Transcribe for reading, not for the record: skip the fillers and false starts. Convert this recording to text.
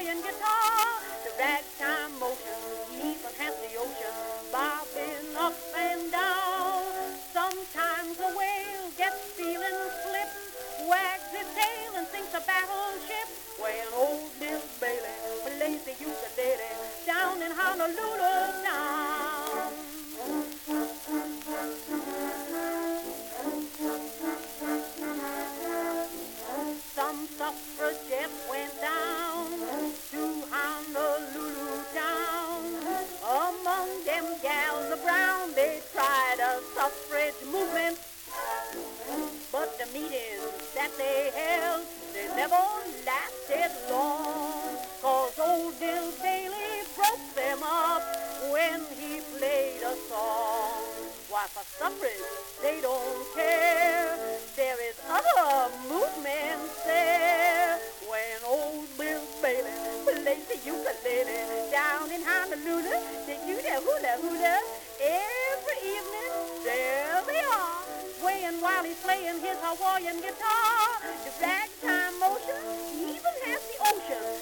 Hawaiian guitar. The ragtime motion, even half the ocean, bobbing up and down. Sometimes a whale gets feeling slipped, wags its tail and sinks a battleship. When old Bill Bailey plays the ukulele down in Honolulu town. Some suffragettes went down to Honolulu town. Among them gals of brown, they tried a suffrage movement. But the meetings that they held, they never lasted long. 'Cause old Bill Bailey broke them up when he played a song. Why, for suffrage, they don't care. There is other movements there. When old Bill Bailey plays the ukulele down in Honolulu, they do their hula hula every evening. There they are, swaying while he's playing his Hawaiian guitar. The ragtime motion even has the ocean